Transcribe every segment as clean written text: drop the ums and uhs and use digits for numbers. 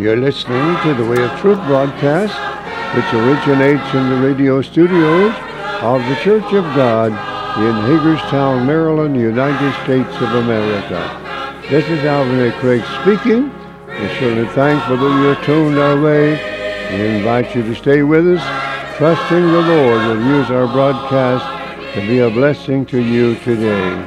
You're listening to the Way of Truth broadcast, which originates in the radio studios of the Church of God in Hagerstown, Maryland, United States of America. This is Alvin A. Craig speaking. We're certainly thankful that you're tuned our way. We invite you to stay with us, trusting the Lord will use our broadcast to be a blessing to you today.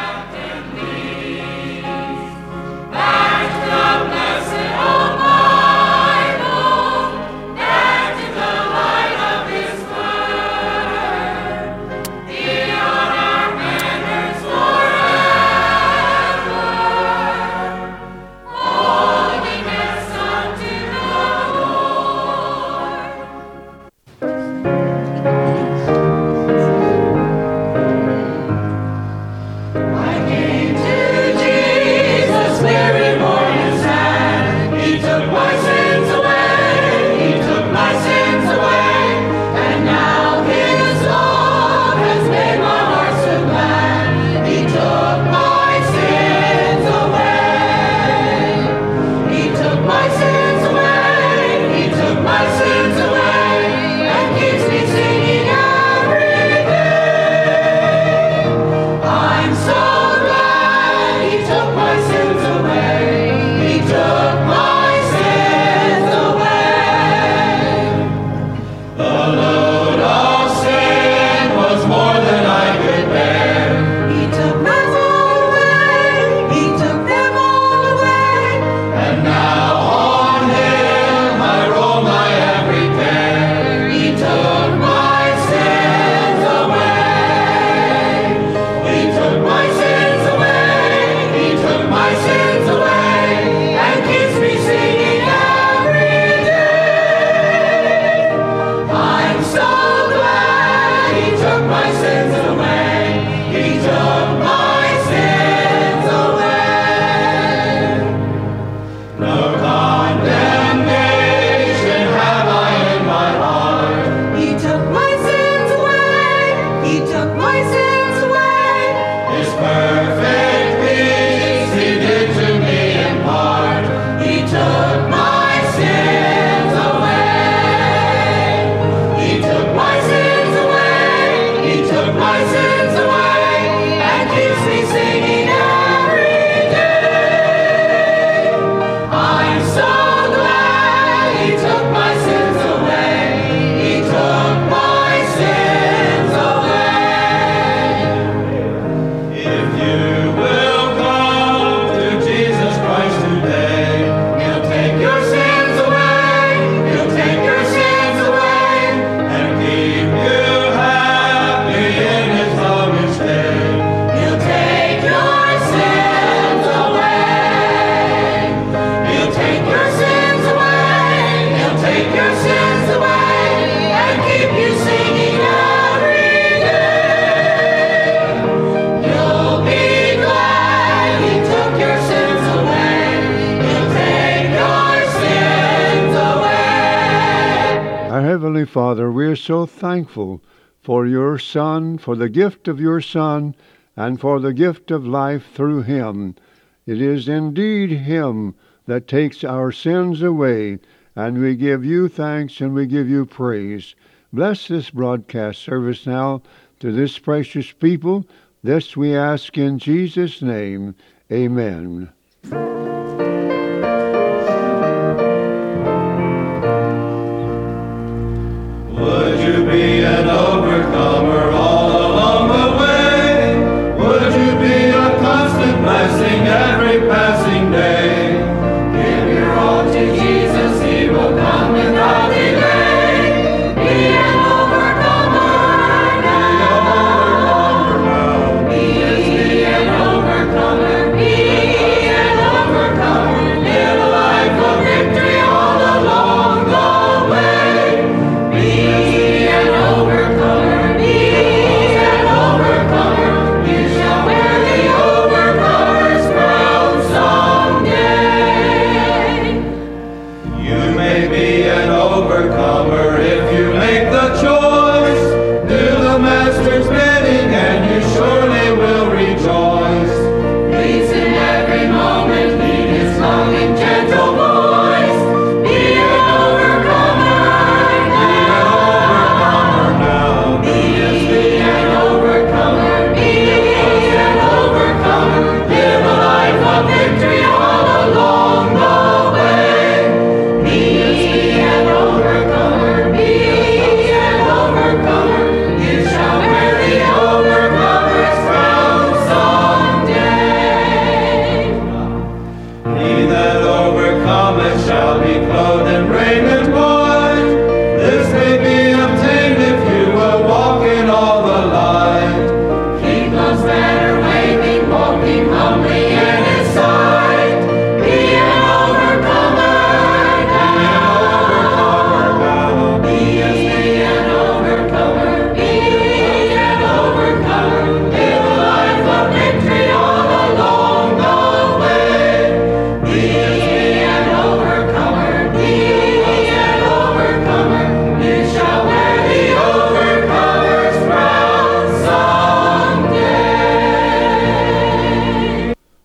Father, we're so thankful for your Son, for the gift of your Son, and for the gift of life through him. It is indeed him that takes our sins away, and we give you thanks and we give you praise. Bless this broadcast service now to this precious people. This we ask in Jesus' name. Amen. Would you be an overcomer all along the way? Would you be a constant blessing every passing day? Give your all to Jesus, he will come without delay. Be an overcomer now. Be an overcomer. Be an overcomer.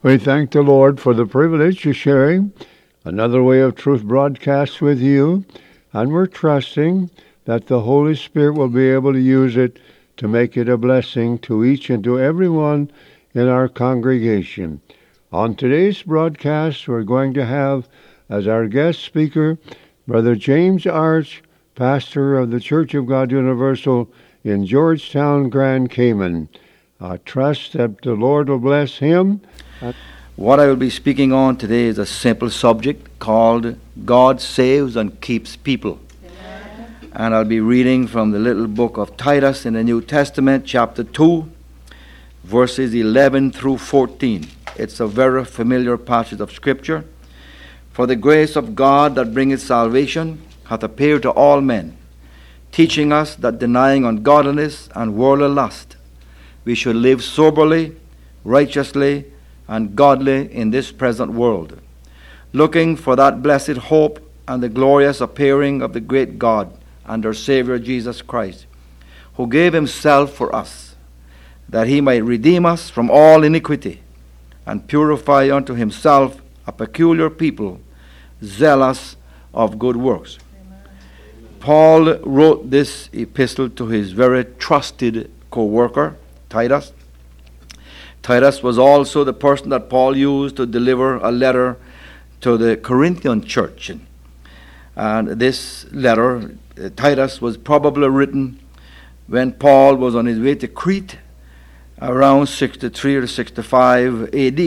We thank the Lord for the privilege of sharing another Way of Truth broadcast with you, and we're trusting that the Holy Spirit will be able to use it to make it a blessing to each and to everyone in our congregation. On today's broadcast, we're going to have as our guest speaker Brother James Arch, pastor of the Church of God Universal in Georgetown, Grand Cayman. I trust that the Lord will bless him. What I will be speaking on today is a simple subject called God Saves and Keeps People. Amen. And I'll be reading from the little book of Titus in the New Testament, chapter 2, verses 11 through 14. It's a very familiar passage of Scripture. For the grace of God that bringeth salvation hath appeared to all men, teaching us that denying ungodliness and worldly lust, we should live soberly, righteously, and godly in this present world, looking for that blessed hope and the glorious appearing of the great God and our Savior Jesus Christ, who gave himself for us, that he might redeem us from all iniquity, and purify unto himself a peculiar people, zealous of good works. Amen. Paul wrote this epistle to his very trusted co-worker, Titus. Titus was also the person that Paul used to deliver a letter to the Corinthian church. And this letter, Titus, was probably written when Paul was on his way to Crete around 63 or 65 AD.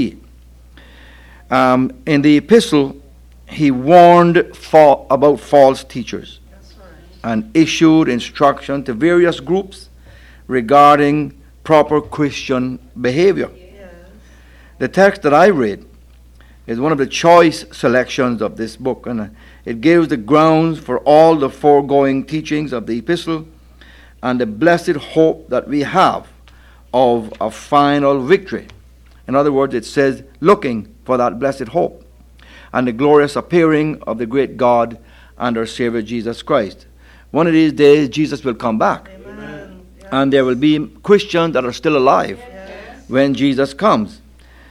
In the epistle, he warned about false teachers and issued instruction to various groups regarding proper Christian behavior. Yes. The text that I read is one of the choice selections of this book, and it gives the grounds for all the foregoing teachings of the epistle and the blessed hope that we have of a final victory. In other words, it says, looking for that blessed hope and the glorious appearing of the great God and our Savior Jesus Christ. One of these days, Jesus will come back. Amen. And there will be Christians that are still alive when Jesus comes.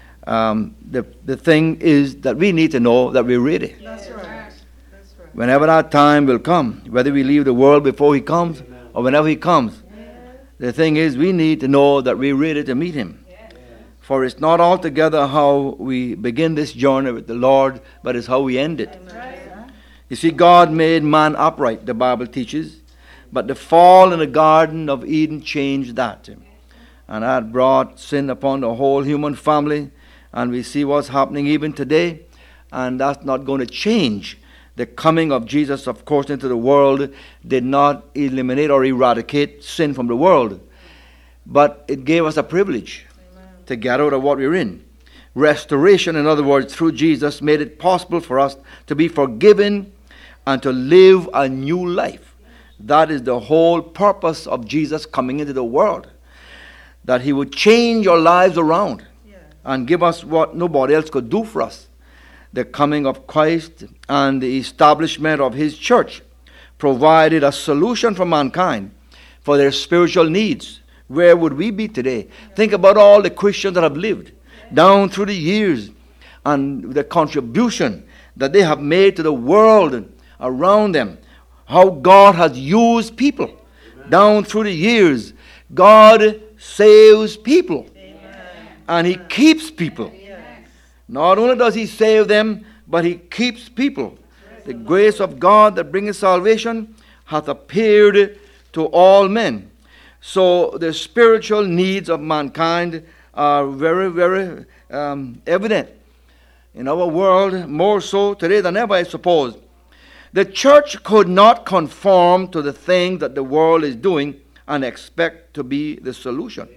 The thing is that we need to know that we're ready. That's right. That's right. Whenever that time will come, whether we leave the world before he comes or whenever he comes, the thing is we need to know that we're ready to meet him. For it's not altogether how we begin this journey with the Lord, but it's how we end it. You see, God made man upright, the Bible teaches. But the fall in the Garden of Eden changed that. And that brought sin upon the whole human family. And we see what's happening even today. And that's not going to change. The coming of Jesus, of course, into the world did not eliminate or eradicate sin from the world. But it gave us a privilege to get out of what we're in. Restoration, in other words, through Jesus, made it possible for us to be forgiven and to live a new life. That is the whole purpose of Jesus coming into the world. That he would change our lives around and give us what nobody else could do for us. The coming of Christ and the establishment of his church provided a solution for mankind for their spiritual needs. Where would we be today? Think about all the Christians that have lived down through the years and the contribution that they have made to the world around them. How God has used people. Amen. Down through the years. God saves people. Amen. And he keeps people. Yes. Not only does he save them, but he keeps people. The grace of God that bringeth salvation hath appeared to all men. So the spiritual needs of mankind are very, very evident. In our world, more so today than ever, I suppose. The church could not conform to the thing that the world is doing and expect to be the solution.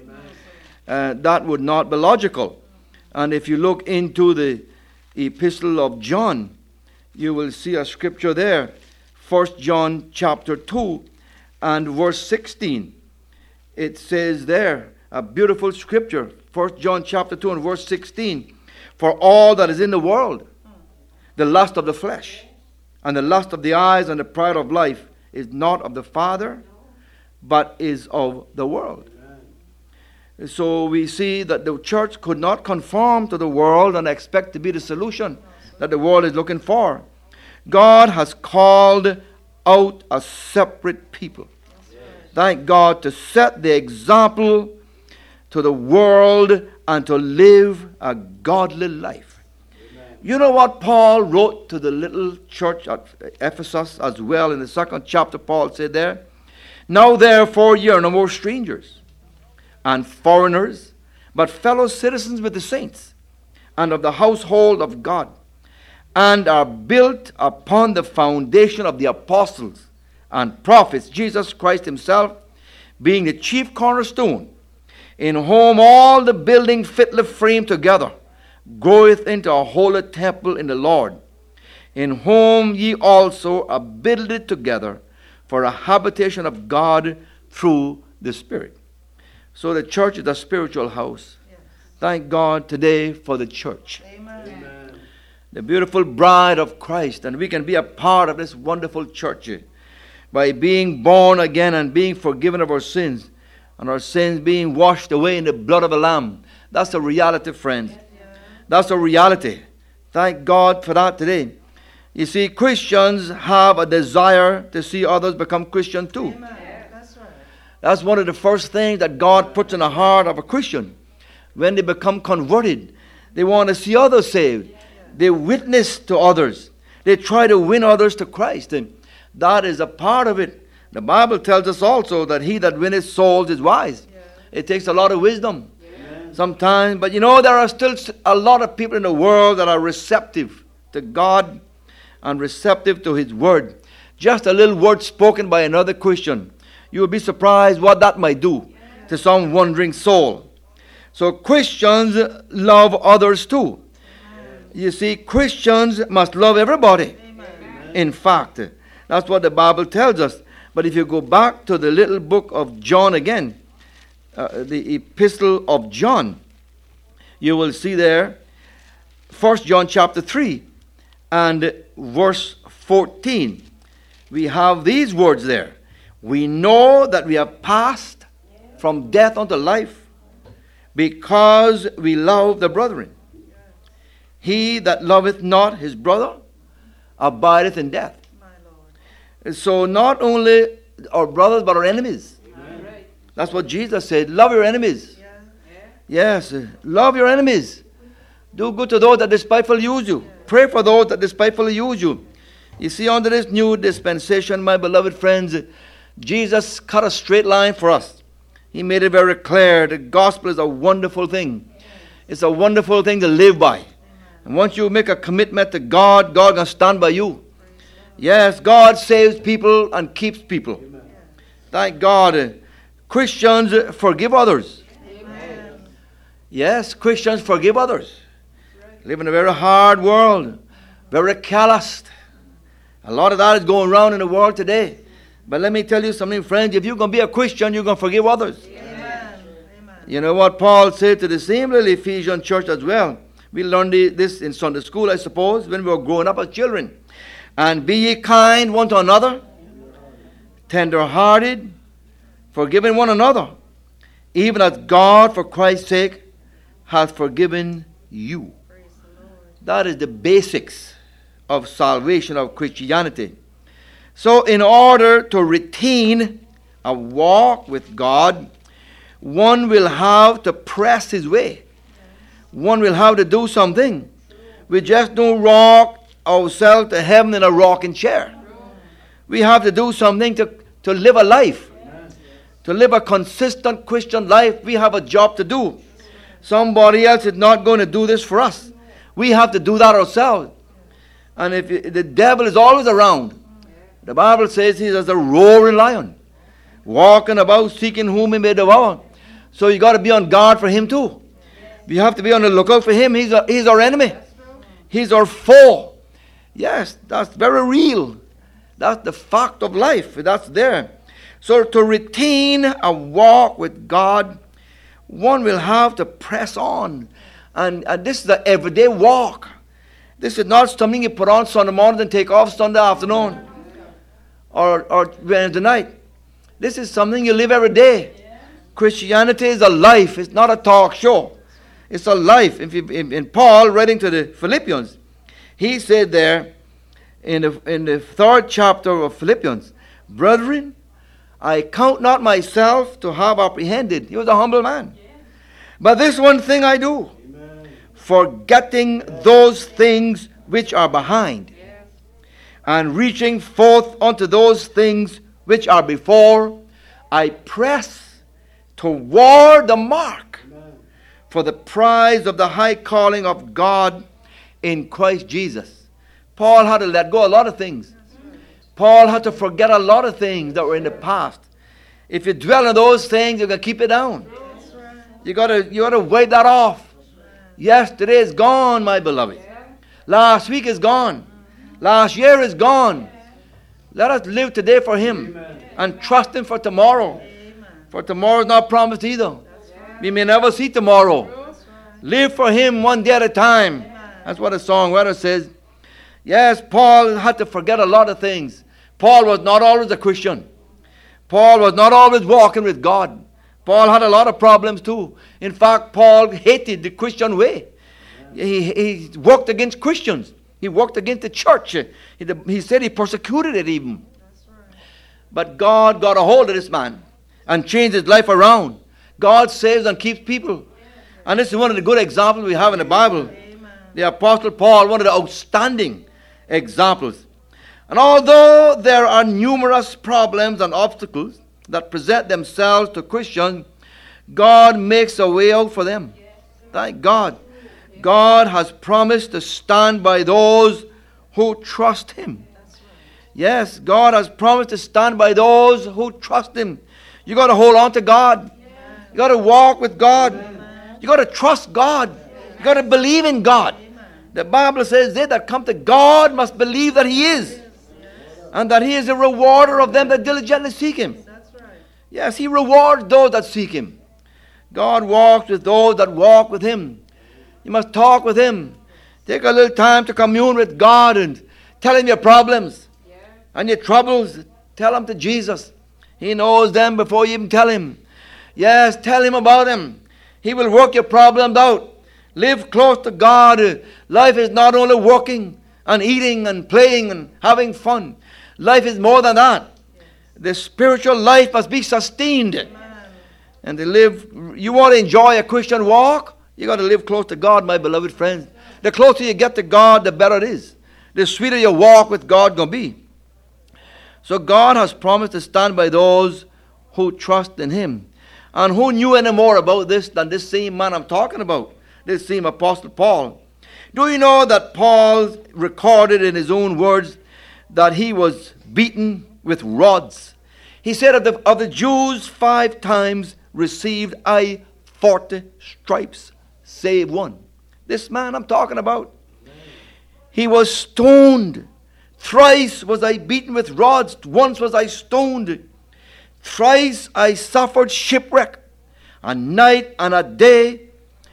That would not be logical. And if you look into the epistle of John, you will see a scripture there. 1 John chapter 2 and verse 16. It says there, a beautiful scripture. 1 John chapter 2 and verse 16. For all that is in the world, the lust of the flesh, and the lust of the eyes, and the pride of life, is not of the Father, but is of the world. So we see that the church could not conform to the world and expect to be the solution that the world is looking for. God has called out a separate people. Thank God, to set the example to the world and to live a godly life. Amen. You know what Paul wrote to the little church at Ephesus as well in the 2nd chapter? Paul said there, "Now therefore ye are no more strangers and foreigners, but fellow citizens with the saints and of the household of God, and are built upon the foundation of the apostles and prophets, Jesus Christ himself being the chief cornerstone, in whom all the building fitly framed together groweth into a holy temple in the Lord, in whom ye also are builded together for a habitation of God through the Spirit." So the church is a spiritual house. Yes. Thank God today for the church. Amen. The beautiful bride of Christ, and we can be a part of this wonderful church by being born again and being forgiven of our sins, and our sins being washed away in the blood of the Lamb. That's a reality, friends. That's a reality. Thank God for that today. You see, Christians have a desire to see others become Christian too. Amen. That's right. That's one of the first things that God puts in the heart of a Christian. When they become converted, they want to see others saved. They witness to others. They try to win others to Christ. And that is a part of it. The Bible tells us also that he that winneth souls is wise. Yeah. It takes a lot of wisdom sometimes. But you know, there are still a lot of people in the world that are receptive to God and receptive to his word. Just a little word spoken by another Christian, you will be surprised what that might do to some wandering soul. So Christians love others too. You see, Christians must love everybody. Amen. In fact, that's what the Bible tells us. But if you go back to the little book of John again, the epistle of John, you will see there, 1 John chapter 3 and verse 14. We have these words there. "We know that we have passed from death unto life, because we love the brethren. He that loveth not his brother abideth in death." So not only our brothers, but our enemies. Amen. That's what Jesus said. Love your enemies. Yeah. Yes, love your enemies. Do good to those that despitefully use you. Pray for those that despitefully use you. You see, under this new dispensation, my beloved friends, Jesus cut a straight line for us. He made it very clear. The gospel is a wonderful thing. It's a wonderful thing to live by. And once you make a commitment to God, God can stand by you. Yes, God saves people and keeps people. Amen. Thank God. Christians forgive others. Amen. Yes, Christians forgive others. Live in a very hard world, very calloused. A lot of that is going around in the world today. But let me tell you something, friends. If you're going to be a Christian, you're going to forgive others. Amen. You know what Paul said to the same little Ephesian church as well. We learned this in Sunday school, I suppose, when we were growing up as children. "And be ye kind one to another, tender-hearted, forgiving one another, even as God for Christ's sake hath forgiven you." That is the basics of salvation, of Christianity. So in order to retain a walk with God, one will have to press his way. One will have to do something. We just don't rock ourselves to heaven in a rocking chair. We have to do something to live a life. To live a consistent Christian life, we have a job to do. Somebody else is not going to do this for us. We have to do that ourselves. And if the devil is always around, the Bible says he's as a roaring lion, walking about seeking whom he may devour. So you got to be on guard for him too. We have to be on the lookout for him. He's our enemy. He's our foe. Yes, that's very real. That's the fact of life. That's there. So to retain a walk with God, one will have to press on. And this is an everyday walk. This is not something you put on Sunday morning and take off Sunday afternoon or Wednesday night. This is something you live every day. Christianity is a life. It's not a talk show. It's a life. In Paul, writing to the Philippians, he said there in the 3rd chapter of Philippians, brethren, I count not myself to have apprehended. He was a humble man. But this one thing I do, forgetting those things which are behind, and reaching forth unto those things which are before, I press toward the mark for the prize of the high calling of God in Christ Jesus. Paul had to let go a lot of things. Paul had to forget a lot of things that were in the past. If you dwell on those things, you're going to keep it down. You got to wipe that off. Yesterday is gone, my beloved. Last week is gone. Last year is gone. Let us live today for Him and trust Him for tomorrow. For tomorrow is not promised either. We may never see tomorrow. Live for Him one day at a time. That's what the songwriter says. Yes, Paul had to forget a lot of things. Paul was not always a Christian. Paul was not always walking with God. Paul had a lot of problems too. In fact, Paul hated the Christian way. He worked against Christians. He worked against the church. He said he persecuted it even. But God got a hold of this man and changed his life around. God saves and keeps people. And this is one of the good examples we have in the Bible. The Apostle Paul, one of the outstanding examples. And although there are numerous problems and obstacles that present themselves to Christians, God makes a way out for them. Thank God. God has promised to stand by those who trust Him. Yes, God has promised to stand by those who trust Him. You got to hold on to God. You got to walk with God. You got to trust God. You got to believe in God. The Bible says they that come to God must believe that He is, and that He is a rewarder of them that diligently seek Him. Yes, He rewards those that seek Him. God walks with those that walk with Him. You must talk with Him. Take a little time to commune with God and tell Him your problems and your troubles. Tell them to Jesus. He knows them before you even tell Him. Yes, tell Him about them. He will work your problems out. Live close to God. Life is not only working and eating and playing and having fun. Life is more than that. The spiritual life must be sustained. And to live, you want to enjoy a Christian walk? You got to live close to God, my beloved friends. The closer you get to God, the better it is. The sweeter your walk with God going to be. So God has promised to stand by those who trust in Him. And who knew any more about this than this same man I'm talking about? This same Apostle Paul. Do you know that Paul recorded in his own words that he was beaten with rods? He said of the Jews 5 times received I 40 stripes, save one. This man I'm talking about. He was stoned. Thrice was I beaten with rods. Once was I stoned. Thrice I suffered shipwreck. A night and a day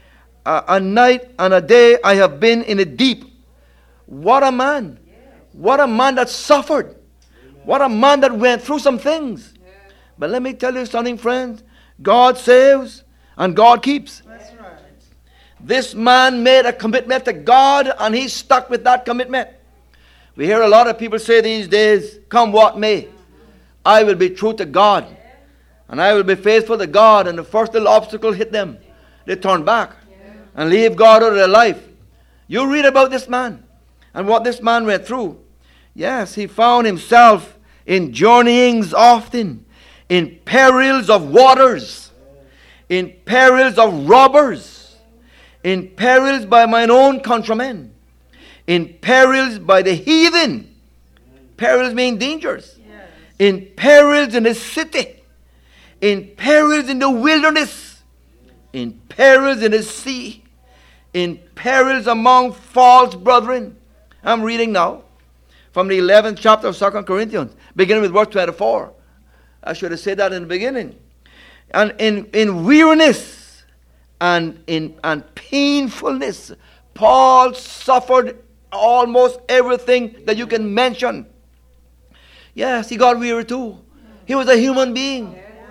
I have been in the deep. What a man. What a man that suffered. What a man that went through some things. But let me tell you something, friends. God saves and God keeps. That's right. This man made a commitment to God and he stuck with that commitment. We hear a lot of people say these days, come what may, I will be true to God and I will be faithful to God. And the first little obstacle hit them, they turn back and leave God out of their life. You read about this man and what this man went through. Yes, he found himself in journeyings often, in perils of waters, in perils of robbers, in perils by mine own countrymen, in perils by the heathen. Perils mean dangers. In perils in the city, in perils in the wilderness, in perils in the sea, in perils among false brethren. I'm reading now from the 11th chapter of 2 Corinthians, beginning with verse 24. I should have said that in the beginning. And in weariness and painfulness, Paul suffered almost everything that you can mention. Yes, he got weary too. He was a human being.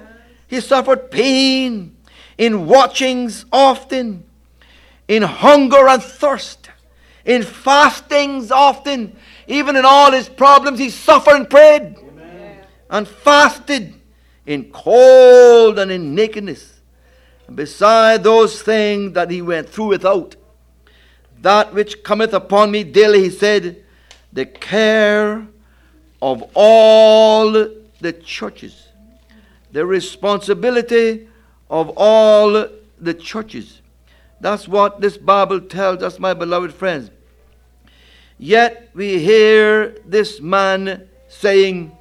He suffered pain in watchings often, in hunger and thirst, in fastings often. Even in all his problems, he suffered and prayed. Amen. And fasted in cold and in nakedness. And beside those things that he went through without, that which cometh upon me daily, he said, the care of all the churches, the responsibility of all the churches. That's what this Bible tells us, my beloved friends. Yet we hear this man saying,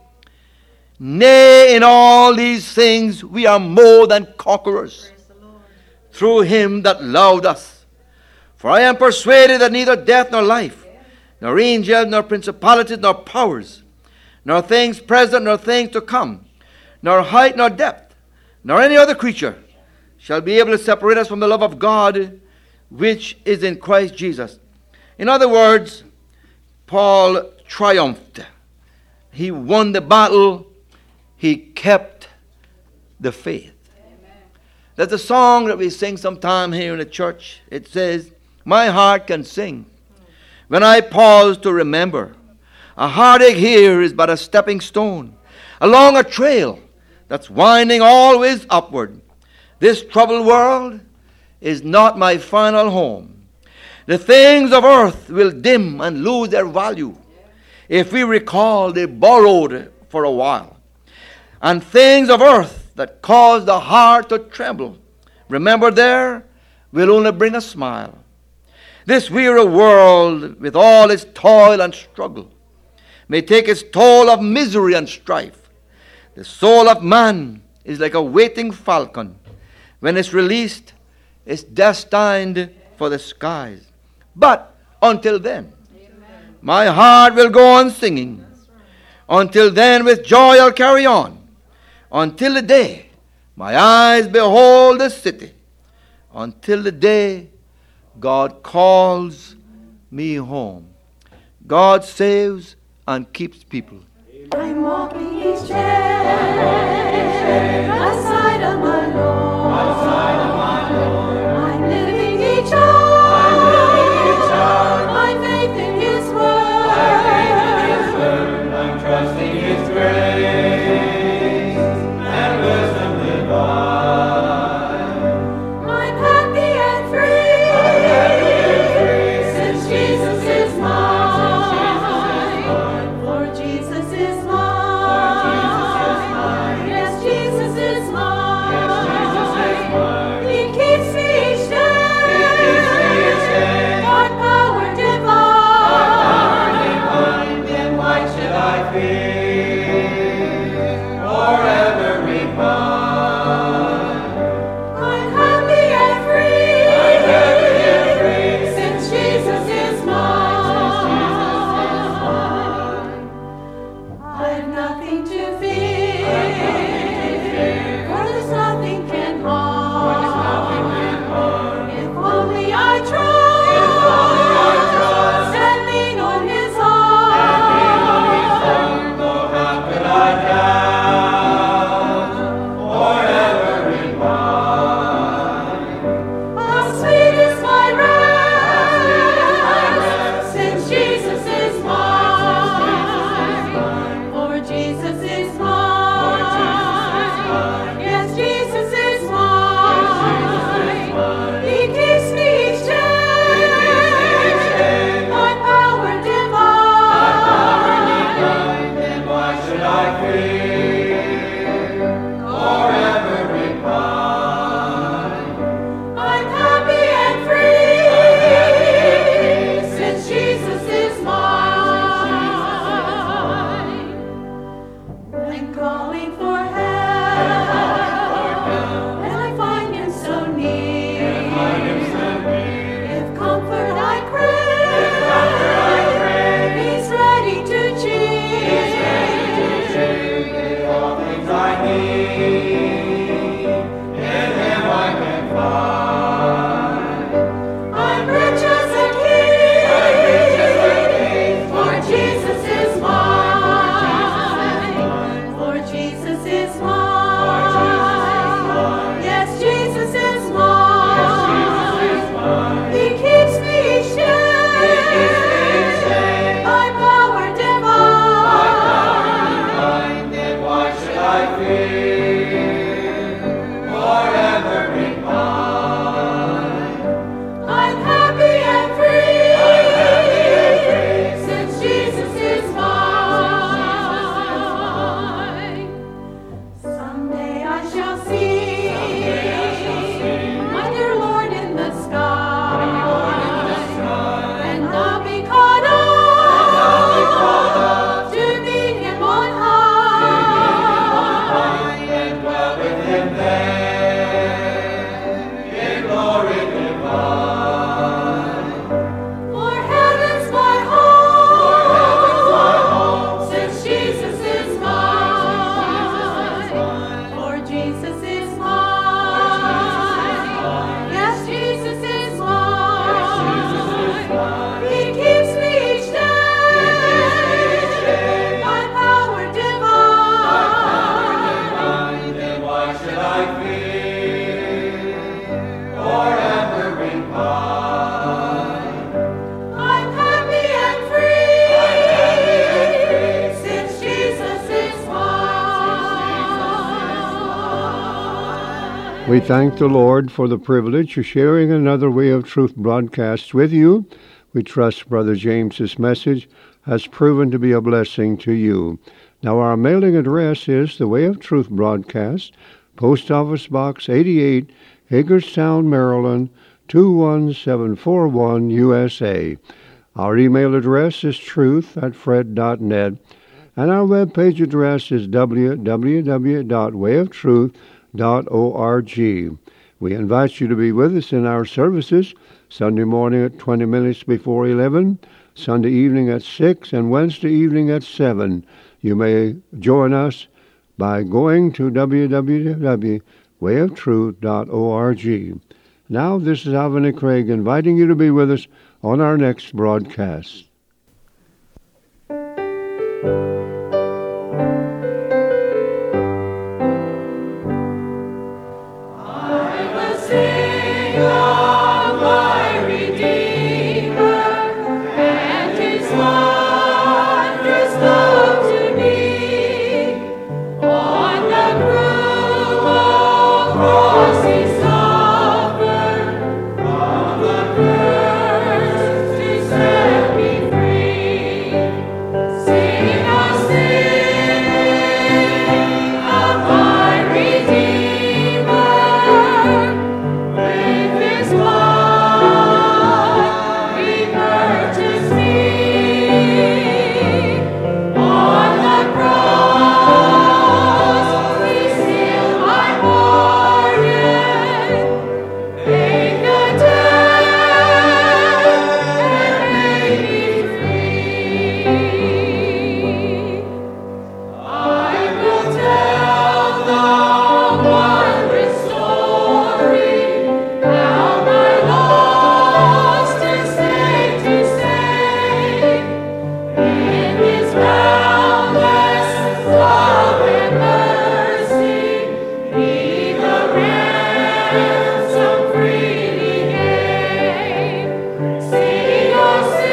nay, in all these things we are more than conquerors through him that loved us. For I am persuaded that neither death nor life, nor angels, nor principalities, nor powers, nor things present, nor things to come, nor height, nor depth, nor any other creature shall be able to separate us from the love of God which is in Christ Jesus. In other words, Paul triumphed. He won the battle. He kept the faith. Amen. There's a song that we sing sometime here in the church. It says, my heart can sing when I pause to remember. A heartache here is but a stepping stone along a trail that's winding always upward. This troubled world is not my final home. The things of earth will dim and lose their value if we recall they borrowed for a while. And things of earth that cause the heart to tremble, remember there, will only bring a smile. This weary world, with all its toil and struggle, may take its toll of misery and strife. The soul of man is like a waiting falcon. When it's released, it's destined for the skies. But until then, amen, my heart will go on singing. Right. Until then, with joy I'll carry on. Until the day my eyes behold the city. Until the day God calls me home. God saves and keeps people. I'm walking each day aside of my Lord. I'm living each hour. My faith in His word. I'm trusting His grace and wisdom divine. I'm happy and free since Jesus is mine. For Jesus is mine. Yes, Jesus is mine. Thee, forever in pine. I'm happy and free, since Jesus is mine. We thank the Lord for the privilege of sharing another Way of Truth broadcast with you. We trust Brother James's message has proven to be a blessing to you. Now, our mailing address is the Way of Truth broadcast, Post Office Box 88, Hagerstown, Maryland, 21741, USA. Our email address is truth@fred.net, and our webpage address is www.wayoftruth.org. We invite you to be with us in our services Sunday morning at 20 minutes before 11, Sunday evening at 6, and Wednesday evening at 7. You may join us by going to www.wayoftruth.org. Now, this is Alvin Craig inviting you to be with us on our next broadcast. I will sing of my Redeemer and His wondrous love to me. On the cruel cross He suffered, from the curse to set me free. Sing, oh sing of my Redeemer. With His blood He purchased me. On the cross He sealed my pardon, paid the debt, and made me free. I will tell the wondrous story, how my lost estate to save. In His boundless love and mercy, He the ransom freely gave. Sing, oh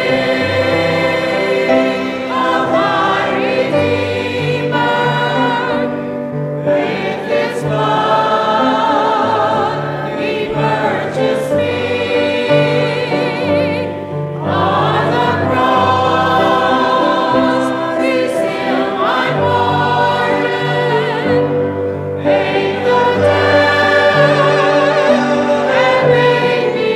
sing of my Redeemer. With His blood He purchased me. On the cross He sealed my pardon, paid the debt, and made me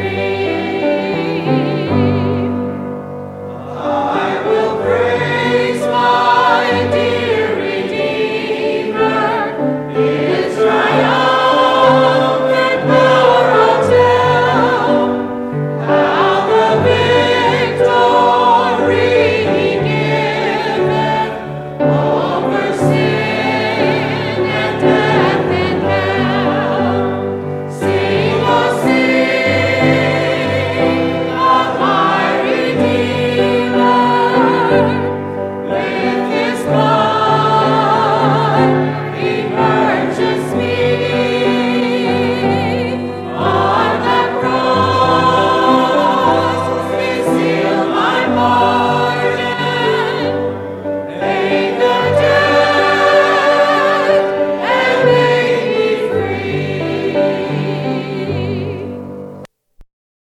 free. I will praise my dear Redeemer, His triumphant power I'll tell, how the victory He giveth over sin and death and hell. Sing, oh sing of my Redeemer.